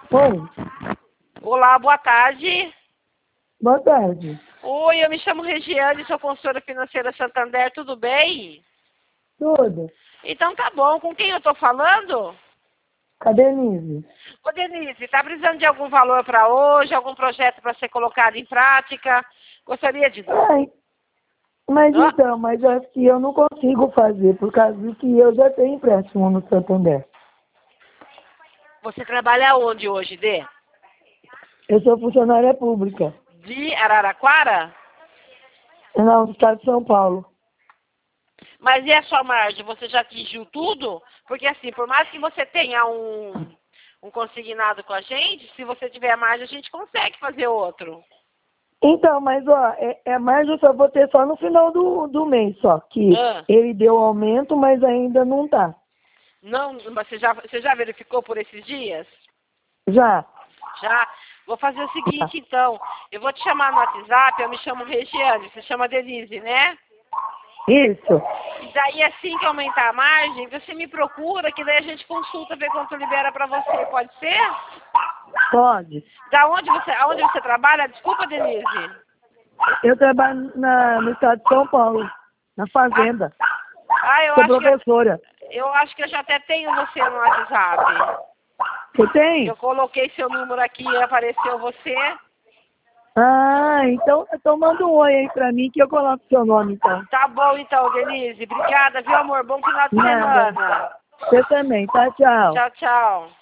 Oi, Olá, boa tarde. boa tarde. Oi, eu me chamo Regiane, sou consultora financeira Santander, tudo bem? Tudo? Então tá bom, com quem eu tô falando? Cadê Nise? Ô Denise, tá precisando de algum valor para hoje, algum projeto para ser colocado em prática? Gostaria de... Ai, mas Hã? então, mas acho que eu não consigo fazer, por causa que eu já tenho empréstimo no Santander. Você trabalha onde hoje, Dê? Eu sou funcionária pública, De Araraquara? não, do estado de São Paulo. Mas e a sua margem? Você já atingiu tudo? Porque assim, por mais que você tenha um consignado com a gente, se você tiver a margem, a gente consegue fazer outro. Então, mas ó, mais eu só vou ter só no final do mês, só, que Ah, ele deu aumento, mas ainda não tá. não, mas você já verificou por esses dias? Já, Já? Vou fazer o seguinte, então. Eu vou te chamar no WhatsApp, eu me chamo Regiane, você chama Denise, né? isso, E daí, assim que aumentar a margem, você me procura, que daí a gente consulta, ver quanto libera pra você. Pode ser? pode. Aonde você trabalha? Desculpa, Denise. Eu trabalho no estado de São Paulo, na Ah, fazenda. eu Sou acho que professora. eu acho que eu já até tenho você no WhatsApp. Você tem? Eu coloquei seu número aqui e apareceu você. Ah, então manda um oi aí pra mim que eu coloco seu nome, então. Tá bom, então, Denise. Obrigada, viu, amor? Bom final de Nada. semana. Você também, tá? Tchau. Tchau, tchau.